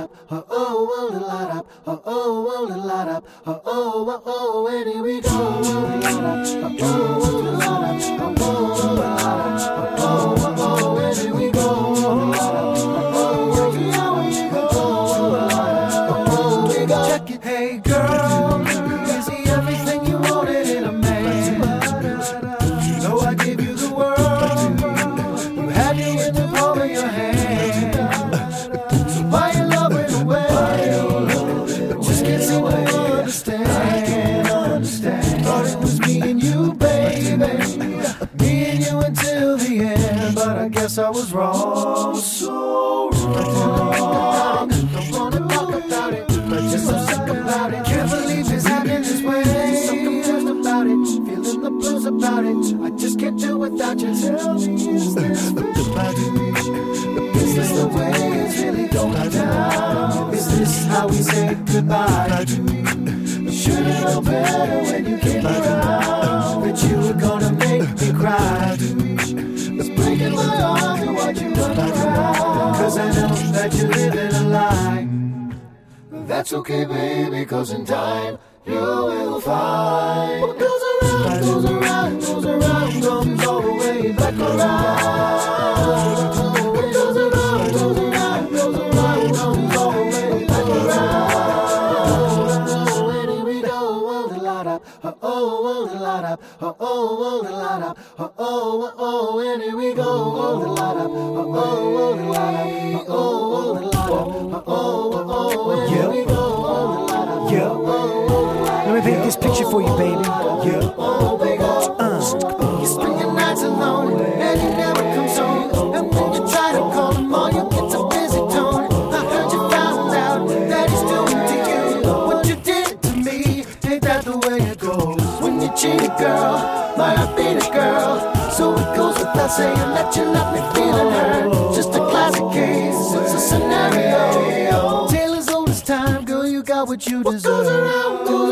up, oh oh, oh the light up, oh oh, oh the light up, oh oh, oh oh, and here we go, oh the light up, oh oh, the light up, oh oh, the light up, oh oh, oh, and here we go, oh the light up, oh oh, yeah, we go, oh the light up, oh we go. Check it, hey girl, is he everything you wanted in a man? You know I gave you the world, you had me in the palm of your hand. So why you love it away? Just can't seem to understand. I can't understand. Thought it was me and you, baby, me and you until the end, but I guess I was wrong, so wrong. Don't wanna talk about it, but just so sick about it. Can't believe it's happening this way. So confused about it, feeling the blues about it. I just can't do without you. Tell me, is this what I do? Is this the way it's really going down? Is this how we say goodbye? Should've known better when you came around that you were gonna make me cry. It's breaking my heart to watch you run around, 'cause I know that you're living a lie. That's okay, baby, 'cause in time you will find what goes around, goes around, goes around, comes all the way back around. What goes around, goes around, goes around, comes all the way back around. And here we go, oh the light up, oh oh, the light up, oh oh, the light up, oh oh, oh, and here we go, oh the light up, oh oh, the light up, oh oh, the light up, oh oh, and here we go, oh the light up, oh oh. Let me paint this picture for you, baby. You spend your nights alone and you never come home. And when you try to call him on, you get a busy tone. I heard you found out that he's doing to you what you did to me. Ain't that the way it goes? When you cheat a girl, my heart beat a girl. So it goes without saying that you left me feeling hurt. Just a classic case, it's a scenario. Tale as old as time, girl, you got what you deserve. What goes around, goes